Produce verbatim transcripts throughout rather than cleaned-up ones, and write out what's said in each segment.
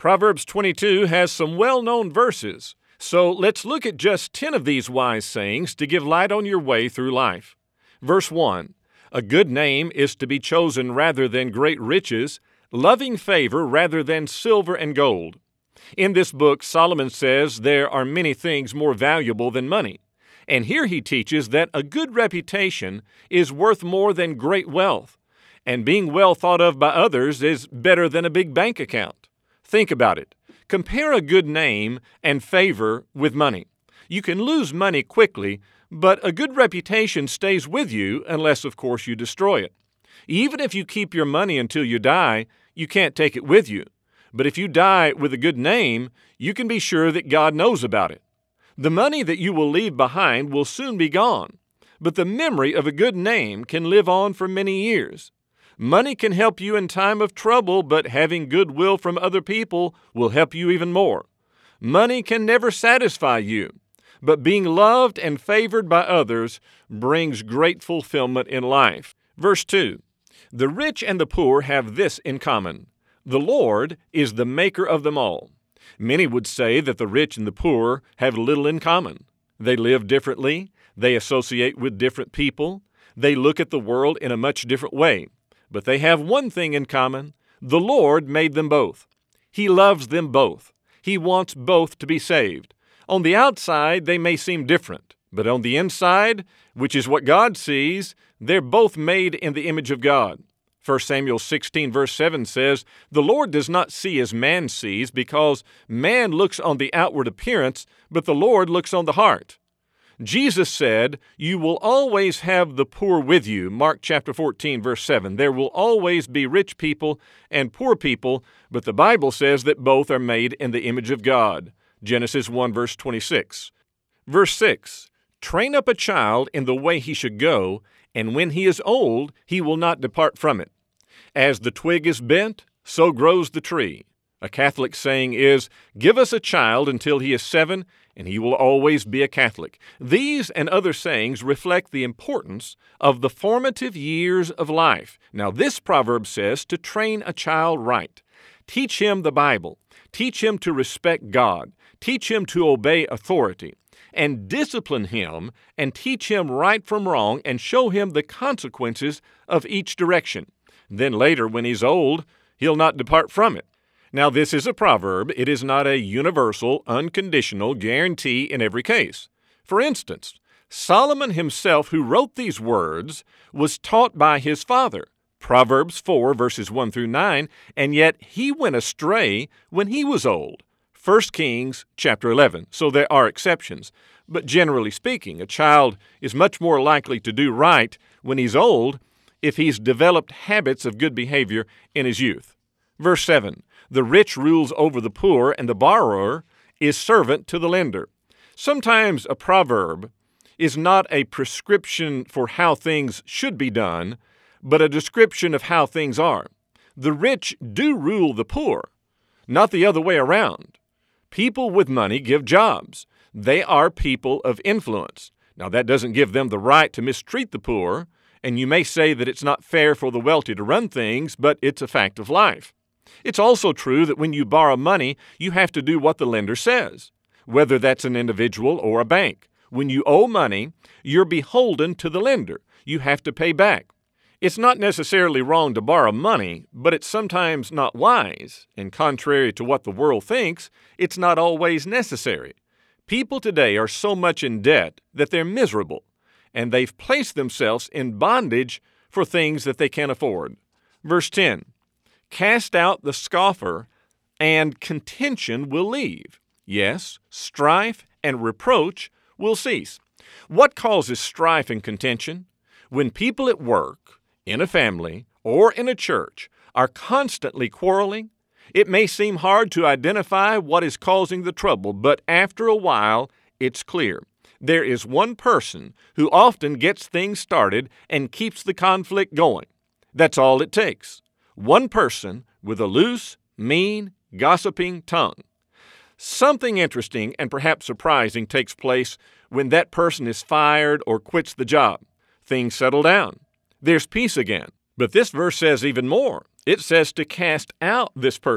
Proverbs twenty-two has some well-known verses, so let's look at just ten of these wise sayings to give light on your way through life. Verse one, a good name is to be chosen rather than great riches, loving favor rather than silver and gold. In this book, Solomon says there are many things more valuable than money. And here he teaches that a good reputation is worth more than great wealth. And being well thought of by others is better than a big bank account. Think about it. Compare a good name and favor with money. You can lose money quickly, but a good reputation stays with you unless, of course, you destroy it. Even if you keep your money until you die, you can't take it with you. But if you die with a good name, you can be sure that God knows about it. The money that you will leave behind will soon be gone, but the memory of a good name can live on for many years. Money can help you in time of trouble, but having goodwill from other people will help you even more. Money can never satisfy you, but being loved and favored by others brings great fulfillment in life. Verse two, the rich and the poor have this in common. The Lord is the maker of them all. Many would say that the rich and the poor have little in common. They live differently. They associate with different people. They look at the world in a much different way. But they have one thing in common. The Lord made them both. He loves them both. He wants both to be saved. On the outside, they may seem different, but on the inside, which is what God sees, they're both made in the image of God. First Samuel sixteen verse seven says, the Lord does not see as man sees, because man looks on the outward appearance, but the Lord looks on the heart. Jesus said, you will always have the poor with you, Mark chapter fourteen verse seven. There will always be rich people and poor people, but the Bible says that both are made in the image of God, Genesis one verse twenty-six. Verse six, train up a child in the way he should go, and when he is old, he will not depart from it. As the twig is bent, so grows the tree. A Catholic saying is, give us a child until he is seven, and he will always be a Catholic. These and other sayings reflect the importance of the formative years of life. Now, this proverb says to train a child right. Teach him the Bible. Teach him to respect God. Teach him to obey authority. And discipline him and teach him right from wrong and show him the consequences of each direction. Then later, when he's old, he'll not depart from it. Now, this is a proverb. It is not a universal, unconditional guarantee in every case. For instance, Solomon himself, who wrote these words, was taught by his father, Proverbs four, verses one through nine, and yet he went astray when he was old, First Kings chapter eleven. So there are exceptions. But generally speaking, a child is much more likely to do right when he's old if he's developed habits of good behavior in his youth. Verse seven, the rich rules over the poor, and the borrower is servant to the lender. Sometimes a proverb is not a prescription for how things should be done, but a description of how things are. The rich do rule the poor, not the other way around. People with money give jobs. They are people of influence. Now, that doesn't give them the right to mistreat the poor, and you may say that it's not fair for the wealthy to run things, but it's a fact of life. It's also true that when you borrow money, you have to do what the lender says, whether that's an individual or a bank. When you owe money, you're beholden to the lender. You have to pay back. It's not necessarily wrong to borrow money, but it's sometimes not wise, and contrary to what the world thinks, it's not always necessary. People today are so much in debt that they're miserable, and they've placed themselves in bondage for things that they can't afford. Verse ten, cast out the scoffer, and contention will leave. Yes, strife and reproach will cease. What causes strife and contention? When people at work, in a family, or in a church are constantly quarreling, it may seem hard to identify what is causing the trouble, but after a while, it's clear. There is one person who often gets things started and keeps the conflict going. That's all it takes. One person with a loose, mean, gossiping tongue. Something interesting and perhaps surprising takes place when that person is fired or quits the job. Things settle down. There's peace again. But this verse says even more. It says to cast out this person.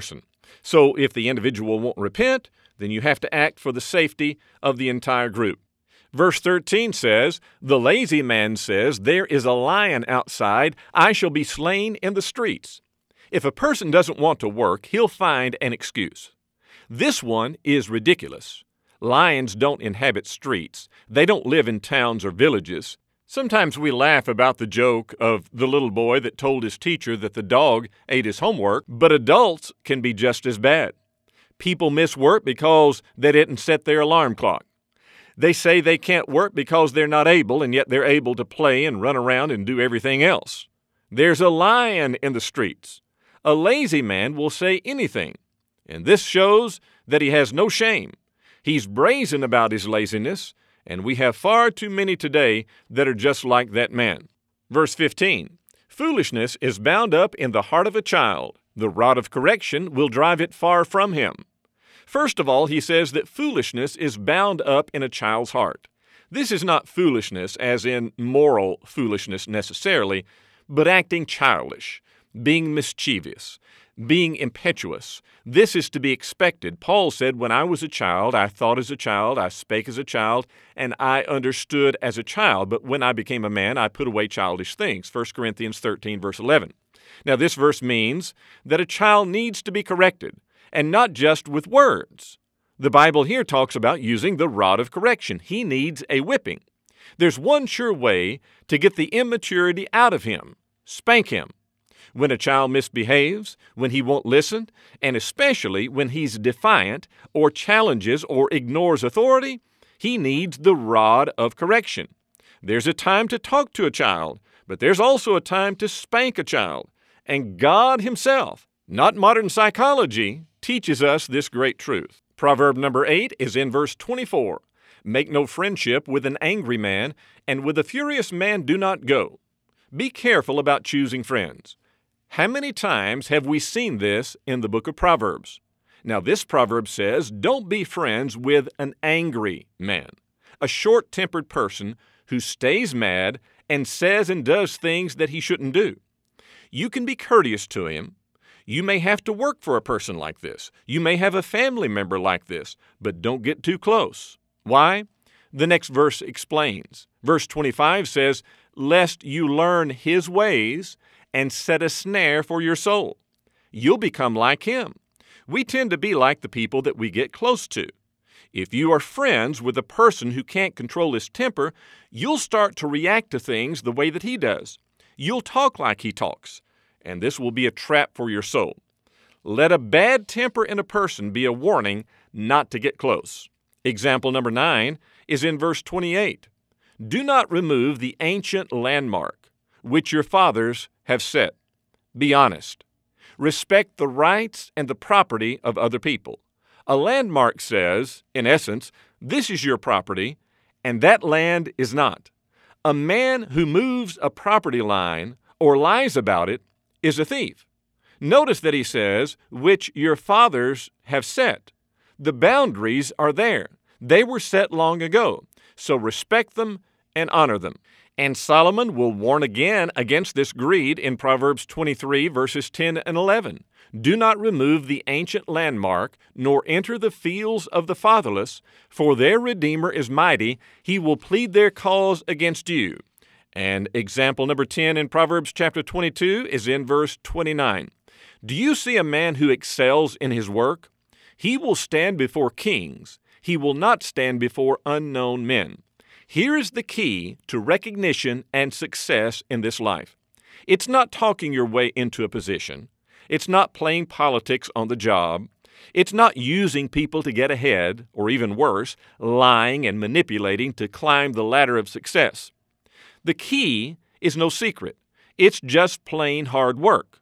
So if the individual won't repent, then you have to act for the safety of the entire group. Verse thirteen says, "The lazy man says, 'There is a lion outside, I shall be slain in the streets.'" If a person doesn't want to work, he'll find an excuse. This one is ridiculous. Lions don't inhabit streets. They don't live in towns or villages. Sometimes we laugh about the joke of the little boy that told his teacher that the dog ate his homework, but adults can be just as bad. People miss work because they didn't set their alarm clock. They say they can't work because they're not able, and yet they're able to play and run around and do everything else. There's a lion in the streets. A lazy man will say anything, and this shows that he has no shame. He's brazen about his laziness, and we have far too many today that are just like that man. Verse fifteen, "Foolishness is bound up in the heart of a child. The rod of correction will drive it far from him." First of all, he says that foolishness is bound up in a child's heart. This is not foolishness as in moral foolishness necessarily, but acting childish, being mischievous, being impetuous. This is to be expected. Paul said, "When I was a child, I thought as a child, I spake as a child, and I understood as a child. But when I became a man, I put away childish things." First Corinthians thirteen, verse eleven. Now, this verse means that a child needs to be corrected, and not just with words. The Bible here talks about using the rod of correction. He needs a whipping. There's one sure way to get the immaturity out of him: spank him. When a child misbehaves, when he won't listen, and especially when he's defiant or challenges or ignores authority, he needs the rod of correction. There's a time to talk to a child, but there's also a time to spank a child. And God Himself, not modern psychology, teaches us this great truth. Proverb number eight is in verse twenty-four. "Make no friendship with an angry man, and with a furious man do not go." Be careful about choosing friends. How many times have we seen this in the book of Proverbs? Now, this proverb says, don't be friends with an angry man, a short-tempered person who stays mad and says and does things that he shouldn't do. You can be courteous to him. You may have to work for a person like this. You may have a family member like this, but don't get too close. Why? The next verse explains. Verse twenty-five says, "Lest you learn his ways and set a snare for your soul." You'll become like him. We tend to be like the people that we get close to. If you are friends with a person who can't control his temper, you'll start to react to things the way that he does. You'll talk like he talks, and this will be a trap for your soul. Let a bad temper in a person be a warning not to get close. Example number nine is in verse twenty-eight. "Do not remove the ancient landmark which your fathers have set." Be honest. Respect the rights and the property of other people. A landmark says, in essence, this is your property, and that land is not. A man who moves a property line or lies about it is a thief. Notice that he says, which your fathers have set. The boundaries are there. They were set long ago, so respect them and honor them. And Solomon will warn again against this greed in Proverbs twenty-three, verses ten and eleven. "Do not remove the ancient landmark, nor enter the fields of the fatherless, for their Redeemer is mighty. He will plead their cause against you." And example number ten in Proverbs chapter twenty-two is in verse twenty-nine. "Do you see a man who excels in his work? He will stand before kings. He will not stand before unknown men." Here is the key to recognition and success in this life. It's not talking your way into a position. It's not playing politics on the job. It's not using people to get ahead, or even worse, lying and manipulating to climb the ladder of success. The key is no secret. It's just plain hard work.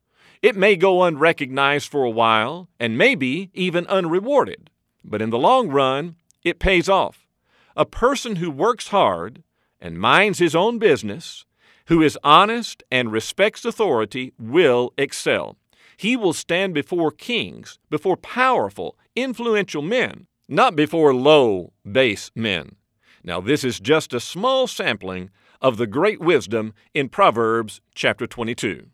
It may go unrecognized for a while, and maybe even unrewarded, but in the long run, it pays off. A person who works hard and minds his own business, who is honest and respects authority, will excel. He will stand before kings, before powerful, influential men, not before low, base men. Now, this is just a small sampling of the great wisdom in Proverbs chapter twenty-two.